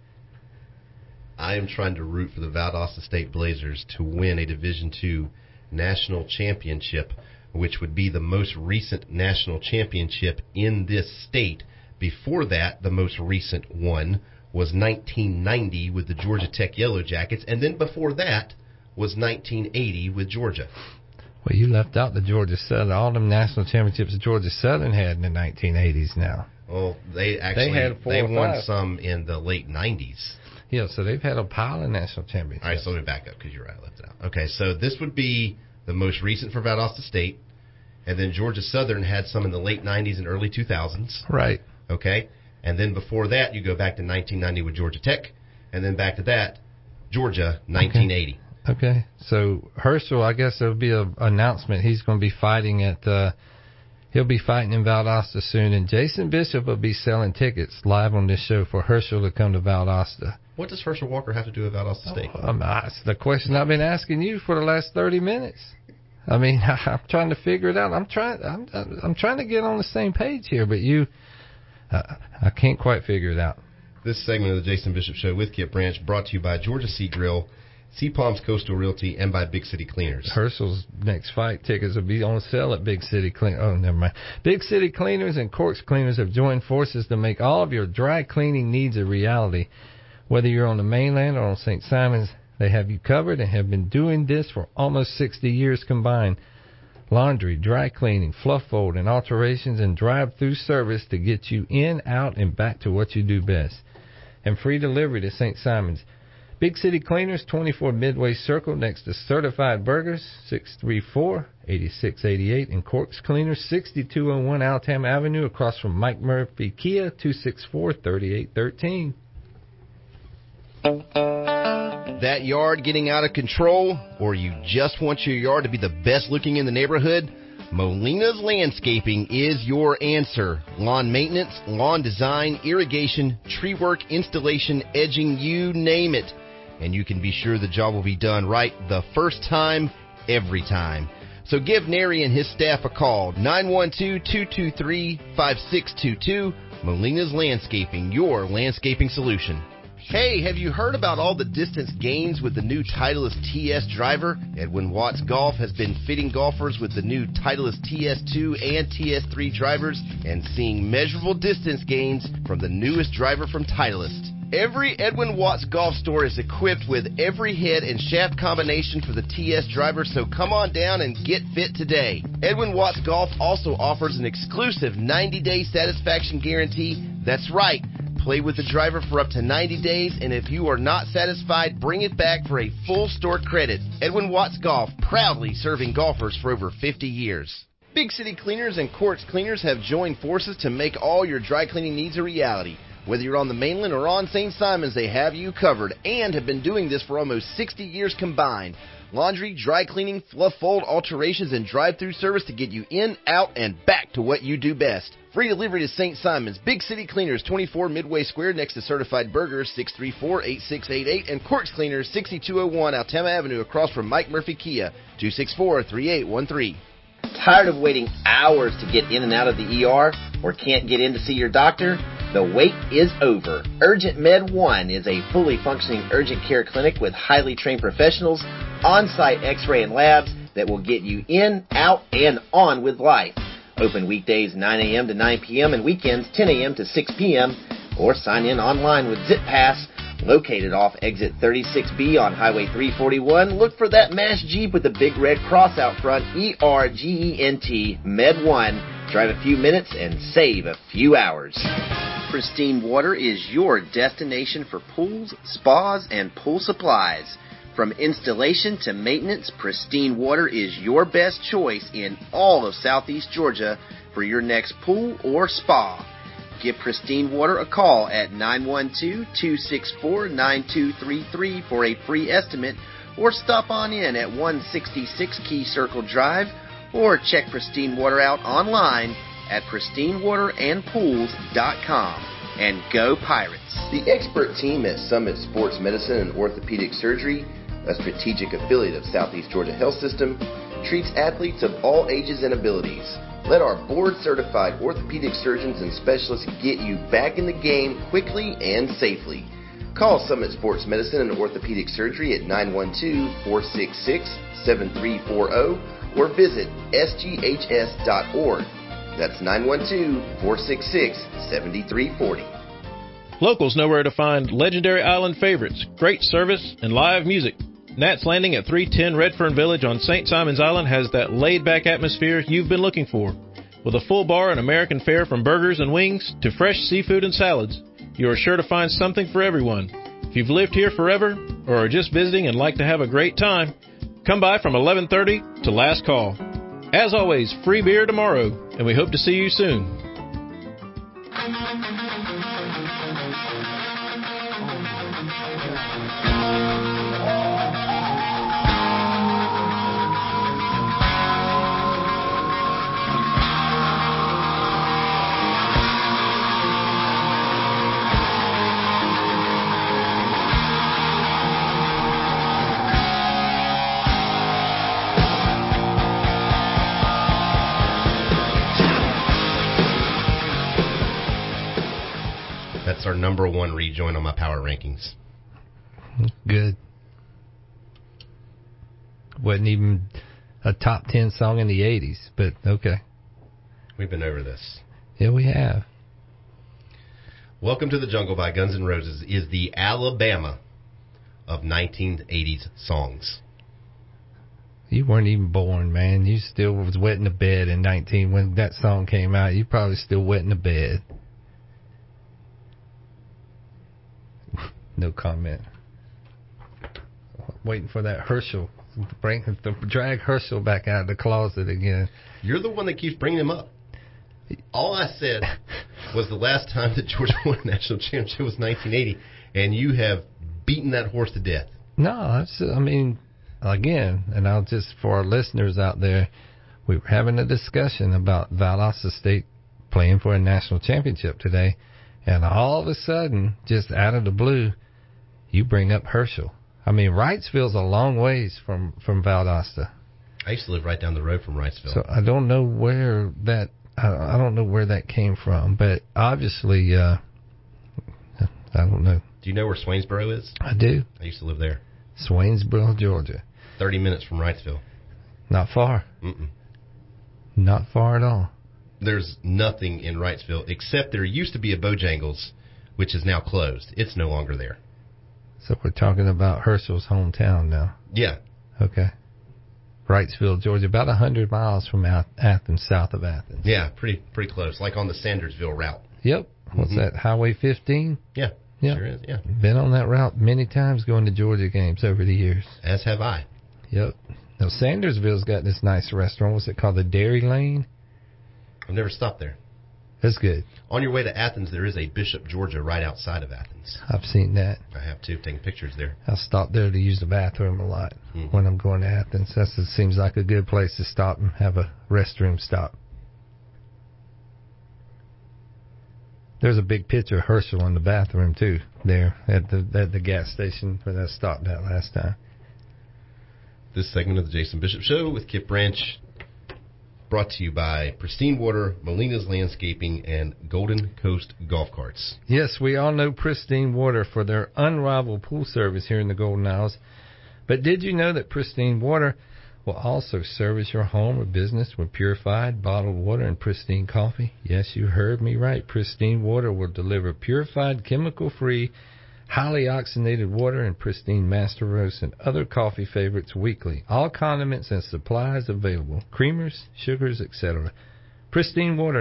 I am trying to root for the Valdosta State Blazers to win a Division II national championship, which would be the most recent national championship in this state. Before that, the most recent one was 1990 with the Georgia Tech Yellow Jackets, and then before that was 1980 with Georgia. Well, you left out the Georgia Southern. All them national championships Georgia Southern had in the 1980s now. Well, they won some in the late 90s. Yeah, so they've had a pile of national championships. All right, so let me back up because you're right, I left it out. Okay, so this would be the most recent for Valdosta State, and then Georgia Southern had some in the late 90s and early 2000s. Right. Okay, and then before that, you go back to 1990 with Georgia Tech, and then back to that, Georgia, 1980. Okay, so Herschel, I guess there will be an announcement. He's going to be fighting at He'll be fighting in Valdosta soon, and Jason Bishop will be selling tickets live on this show for Herschel to come to Valdosta. What does Herschel Walker have to do with Valdosta State? That's the question I've been asking you for the last 30 minutes. I mean, I'm trying to figure it out. I'm trying to get on the same page here, but I can't quite figure it out. This segment of the Jason Bishop Show with Kip Branch brought to you by Georgia Sea Grill, Sea Palms Coastal Realty, and by Big City Cleaners. Herschel's next fight tickets will be on sale at Big City Cleaners. Oh, never mind. Big City Cleaners and Corks Cleaners have joined forces to make all of your dry cleaning needs a reality. Whether you're on the mainland or on St. Simons, they have you covered and have been doing this for almost 60 years combined. Laundry, dry cleaning, fluff fold, and alterations and drive-through service to get you in, out, and back to what you do best. And free delivery to St. Simons. Big City Cleaners, 24 Midway Circle next to Certified Burgers, 634-8688. And Corks Cleaners, 6201 Altam Avenue across from Mike Murphy Kia, 264-3813. That yard getting out of control, or you just want your yard to be the best looking in the neighborhood? Molina's Landscaping is your answer. Lawn maintenance, lawn design, irrigation, tree work, installation, edging, you name it. And you can be sure the job will be done right the first time, every time. So give Nary and his staff a call, 912-223-5622. Molina's Landscaping, your landscaping solution. Hey, have you heard about all the distance gains with the new Titleist TS driver? Edwin Watts Golf has been fitting golfers with the new Titleist TS2 and TS3 drivers and seeing measurable distance gains from the newest driver from Titleist. Every Edwin Watts Golf store is equipped with every head and shaft combination for the TS driver, so come on down and get fit today. Edwin Watts Golf also offers an exclusive 90-day satisfaction guarantee. That's right. Play with the driver for up to 90 days, and if you are not satisfied, bring it back for a full store credit. Edwin Watts Golf, proudly serving golfers for over 50 years. Big City Cleaners and Corks Cleaners have joined forces to make all your dry cleaning needs a reality. Whether you're on the mainland or on St. Simons, they have you covered and have been doing this for almost 60 years combined. Laundry, dry cleaning, fluff fold, alterations, and drive-through service to get you in, out, and back to what you do best. Free delivery to St. Simons. Big City Cleaners, 24 Midway Square next to Certified Burgers, 634-8688. And Corks Cleaners, 6201 Altem Avenue across from Mike Murphy Kia, 264-3813. Tired of waiting hours to get in and out of the ER or can't get in to see your doctor? The wait is over. Urgent Med 1 is a fully functioning urgent care clinic with highly trained professionals, on-site x-ray and labs that will get you in, out, and on with life. Open weekdays 9 a.m. to 9 p.m. and weekends 10 a.m. to 6 p.m. or sign in online with ZipPass. Located off exit 36B on Highway 341, look for that MASH Jeep with the big red cross out front, ERGENT Med 1. Drive a few minutes and save a few hours. Pristine Water is your destination for pools, spas, and pool supplies. From installation to maintenance, Pristine Water is your best choice in all of Southeast Georgia for your next pool or spa. Give Pristine Water a call at 912-264-9233 for a free estimate, or stop on in at 166 Key Circle Drive, or check Pristine Water out online at pristinewaterandpools.com. And go Pirates! The expert team at Summit Sports Medicine and Orthopedic Surgery, a strategic affiliate of Southeast Georgia Health System, treats athletes of all ages and abilities. Let our board-certified orthopedic surgeons and specialists get you back in the game quickly and safely. Call Summit Sports Medicine and Orthopedic Surgery at 912-466-7340 or visit sghs.org. That's 912-466-7340. Locals know where to find legendary island favorites, great service, and live music. Nat's Landing at 310 Redfern Village on St. Simon's Island has that laid-back atmosphere you've been looking for. With a full bar and American fare from burgers and wings to fresh seafood and salads, you are sure to find something for everyone. If you've lived here forever or are just visiting and like to have a great time, come by from 11:30 to last call. As always, free beer tomorrow, and we hope to see you soon. That's our number one rejoin on my power rankings. Good. Wasn't even a top 10 song in the 80s, but okay. We've been over this. Yeah, we have. Welcome to the Jungle by Guns N' Roses is the Alabama of 1980s songs. You weren't even born, man. You still was wet in the bed in 19 when that song came out. You probably still wet in the bed. No comment. Waiting for that Herschel. Drag Herschel back out of the closet again. You're the one that keeps bringing him up. All I said was the last time that Georgia won a national championship was 1980, and you have beaten that horse to death. No, again, and I'll just, for our listeners out there, we were having a discussion about Valdosta State playing for a national championship today, and all of a sudden, just out of the blue, you bring up Herschel. I mean, Wrightsville's a long ways from Valdosta. I used to live right down the road from Wrightsville. So I don't know where that came from, but obviously, I don't know. Do you know where Swainsboro is? I do. I used to live there. Swainsboro, Georgia. 30 minutes from Wrightsville. Not far. Mm-mm. Not far at all. There's nothing in Wrightsville except there used to be a Bojangles, which is now closed. It's no longer there. So we're talking about Herschel's hometown now. Yeah. Okay. Wrightsville, Georgia, about 100 miles from Athens, south of Athens. Yeah, pretty close, like on the Sandersville route. Yep. What's that, Highway 15? Yeah, yep. Sure is, yeah. Been on that route many times going to Georgia games over the years. As have I. Yep. Now, Sandersville's got this nice restaurant. What's it called? The Dairy Lane? I've never stopped there. That's good. On your way to Athens, there is a Bishop, Georgia, right outside of Athens. I've seen that. I have, too, taking pictures there. I stop there to use the bathroom a lot when I'm going to Athens. It seems like a good place to stop and have a restroom stop. There's a big picture of Herschel in the bathroom, too, there at the gas station where I stopped at last time. This segment of the Jason Bishop Show with Kip Branch, brought to you by Pristine Water, Molina's Landscaping, and Golden Coast Golf Carts. Yes, we all know Pristine Water for their unrivaled pool service here in the Golden Isles. But did you know that Pristine Water will also service your home or business with purified bottled water and pristine coffee? Yes, you heard me right. Pristine Water will deliver purified, chemical-free, highly oxygenated water and pristine Master Roast and other coffee favorites weekly. All condiments and supplies available. Creamers, sugars, etc. Pristine Water,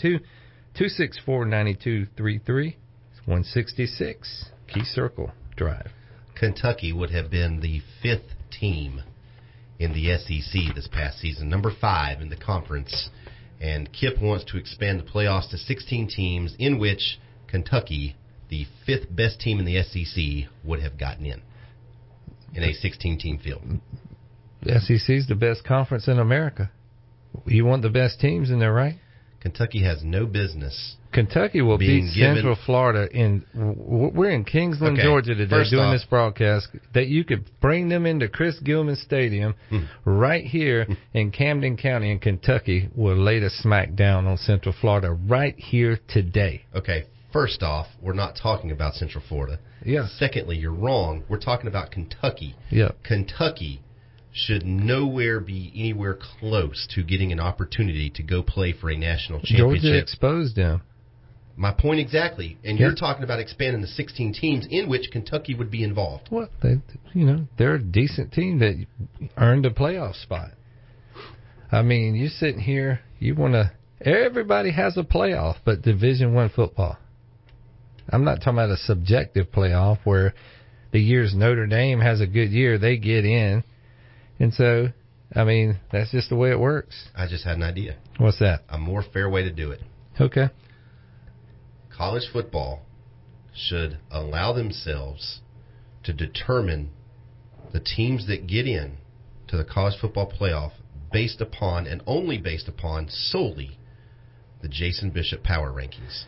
912-264-9233. 166 Key Circle Drive. Kentucky would have been the 5th team in the SEC this past season, number 5 in the conference. And Kip wants to expand the playoffs to 16 teams, in which Kentucky, the 5th best team in the SEC, would have gotten in a 16-team field. The SEC is the best conference in America. You want the best teams in there, right? Kentucky has no business. Kentucky will beat Central Florida. We're in Kingsland, Georgia today doing this broadcast. That you could bring them into Chris Gilman Stadium right here in Camden County in Kentucky will lay the smack down on Central Florida right here today. Okay. First off, we're not talking about Central Florida. Yeah. Secondly, you're wrong. We're talking about Kentucky. Yeah. Kentucky should nowhere be anywhere close to getting an opportunity to go play for a national championship. Georgia exposed them. My point exactly. And you're talking about expanding the 16 teams in which Kentucky would be involved. Well, they're a decent team that earned a playoff spot. I mean, you're sitting here, everybody has a playoff, but Division I football. I'm not talking about a subjective playoff where the years Notre Dame has a good year, they get in. And so, I mean, that's just the way it works. I just had an idea. What's that? A more fair way to do it. Okay. College football should allow themselves to determine the teams that get in to the college football playoff based upon, and only based upon, solely the Jason Bishop Power Rankings.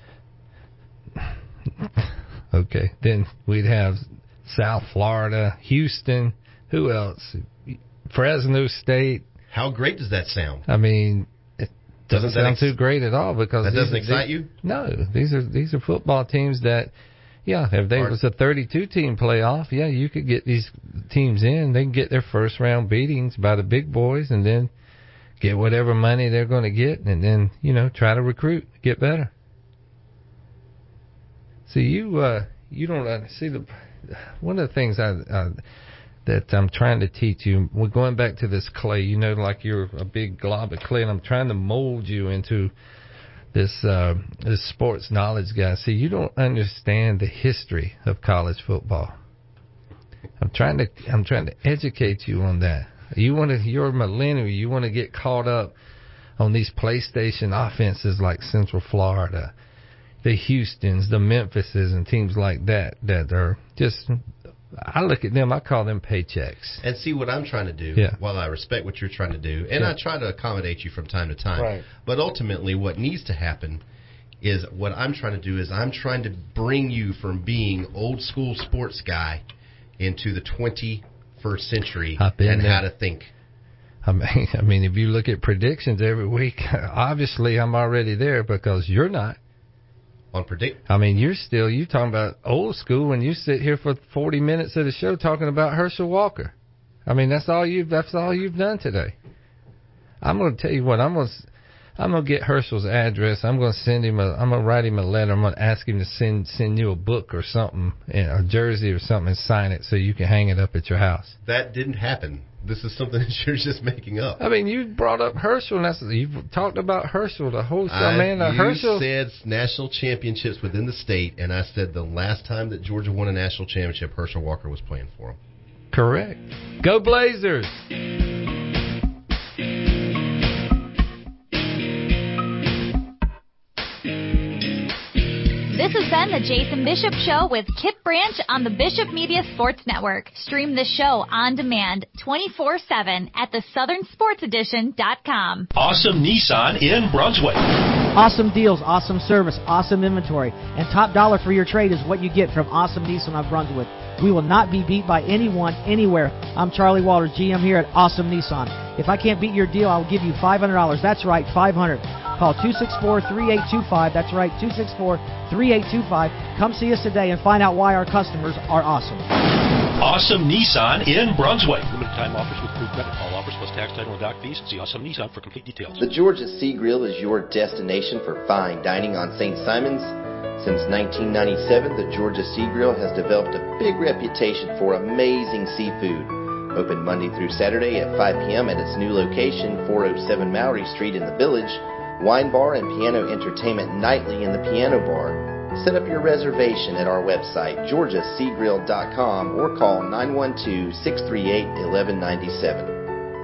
Okay. Then we'd have South Florida, Houston, who else? Fresno State. How great does that sound? I mean, doesn't sound too great at all because that doesn't excite you. No, these are football teams that, yeah, if there was a 32-team playoff, yeah, you could get these teams in. They can get their first round beatings by the big boys, and then get whatever money they're going to get, and then try to recruit, get better. See, you don't see one of the things that I'm trying to teach you. We're going back to this clay. Like you're a big glob of clay, and I'm trying to mold you into this sports knowledge guy. See, you don't understand the history of college football. I'm trying to educate you on that. You're a millennial. You want to get caught up on these PlayStation offenses like Central Florida, the Houstons, the Memphises, and teams like that are just. I look at them, I call them paychecks. And see what I'm trying to do, while I respect what you're trying to do, and I try to accommodate you from time to time. Right. But ultimately what needs to happen is what I'm trying to do is I'm trying to bring you from being old school sports guy into the 21st century and how to think. I mean, if you look at predictions every week, obviously I'm already there because you're not. On predict? I mean, you're talking about old school when you sit here for 40 minutes of the show talking about Herschel Walker. I mean, that's all you've done today. I'm going to tell you what, I'm going to get Herschel's address. I'm going to write him a letter. I'm going to ask him to send you a book or something, a jersey or something, and sign it so you can hang it up at your house. That didn't happen. This is something that you're just making up. I mean, you brought up Herschel, and you've talked about Herschel the whole show, man. You said national championships within the state, and I said the last time that Georgia won a national championship, Herschel Walker was playing for them. Correct. Go Blazers! This has been the Jason Bishop Show with Kip Branch on the Bishop Media Sports Network. Stream the show on demand 24/7 at theSouthernSportsEdition.com. Awesome Nissan in Brunswick. Awesome deals, awesome service, awesome inventory, and top dollar for your trade is what you get from Awesome Nissan of Brunswick. We will not be beat by anyone, anywhere. I'm Charlie Walters, GM here at Awesome Nissan. If I can't beat your deal, I'll give you $500. That's right, $500. Call 264-3825. That's right, 264-3825. Come see us today and find out why our customers are awesome. Awesome Nissan in Brunswick. Limited time offers with approved credit. All offers plus tax, title, and dock fees. See Awesome Nissan for complete details. The Georgia Sea Grill is your destination for fine dining on St. Simon's. Since 1997, the Georgia Sea Grill has developed a big reputation for amazing seafood. Open Monday through Saturday at 5 p.m. at its new location, 407 Mallory Street in the Village. Wine bar and piano entertainment nightly in the piano bar. Set up your reservation at our website, georgiaseagrill.com, or call 912-638-1197.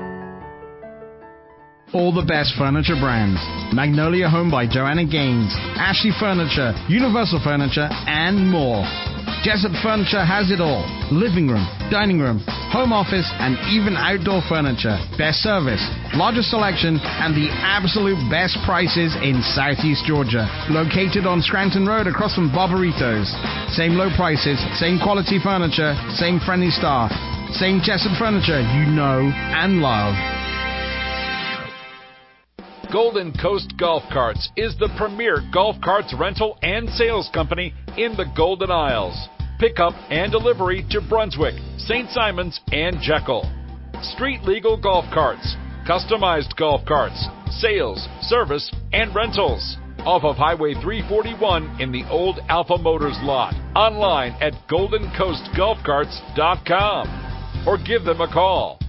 All the best furniture brands. Magnolia Home by Joanna Gaines, Ashley Furniture, Universal Furniture, and more. Jessup Furniture has it all. Living room, dining room, home office, and even outdoor furniture. Best service, largest selection, and the absolute best prices in Southeast Georgia. Located on Scranton Road across from Barbaritos. Same low prices, same quality furniture, same friendly staff. Same Jessup Furniture you know and love. Golden Coast Golf Carts is the premier golf carts rental and sales company in the Golden Isles. Pickup and delivery to Brunswick, St. Simons, and Jekyll. Street legal golf carts, customized golf carts, sales, service, and rentals. Off of Highway 341 in the old Alpha Motors lot. Online at goldencoastgolfcarts.com. Or give them a call.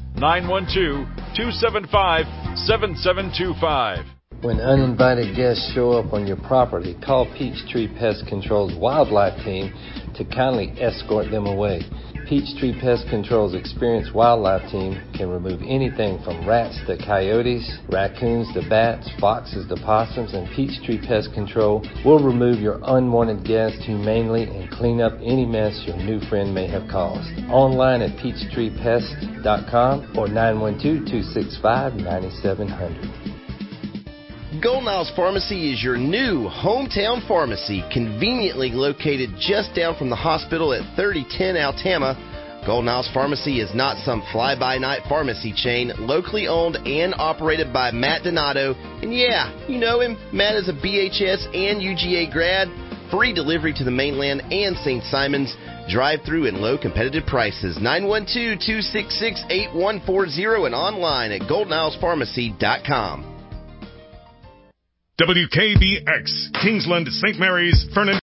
912-275-7725. When uninvited guests show up on your property, call Peachtree Pest Control's wildlife team to kindly escort them away. Peachtree Pest Control's experienced wildlife team can remove anything from rats to coyotes, raccoons to bats, foxes to possums, and Peachtree Pest Control will remove your unwanted guests humanely and clean up any mess your new friend may have caused. Online at peachtreepest.com or 912-265-9700. Golden Isles Pharmacy is your new hometown pharmacy, conveniently located just down from the hospital at 3010 Altama. Golden Isles Pharmacy is not some fly-by-night pharmacy chain, locally owned and operated by Matt Donato. And yeah, you know him. Matt is a BHS and UGA grad. Free delivery to the mainland and St. Simons. Drive-through and low competitive prices. 912-266-8140 and online at goldenilespharmacy.com. WKBX, Kingsland, St. Mary's, Fernandez.